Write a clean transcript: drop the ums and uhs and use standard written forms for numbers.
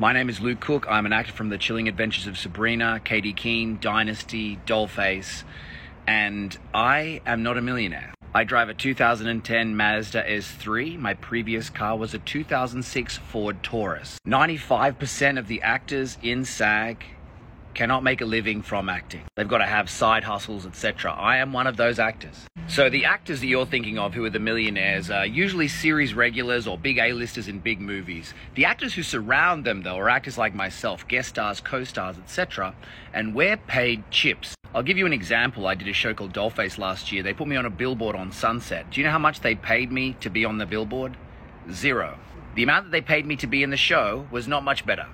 My name is Luke Cook. I'm an actor from The Chilling Adventures of Sabrina, Katie Keene, Dynasty, Dollface, and I am not a millionaire. I drive a 2010 Mazda S3. My previous car was a 2006 Ford Taurus. 95% of the actors in SAG cannot make a living from acting. They've got to have side hustles, etc. I am one of those actors. So the actors that you're thinking of who are the millionaires are usually series regulars or big A-listers in big movies. The actors who surround them, though, are actors like myself, guest stars, co-stars, etc. And we're paid chips. I'll give you an example. I did a show called Dollface last year. They put me on a billboard on Sunset. Do you know how much they paid me to be on the billboard? $0. The amount that they paid me to be in the show was not much better.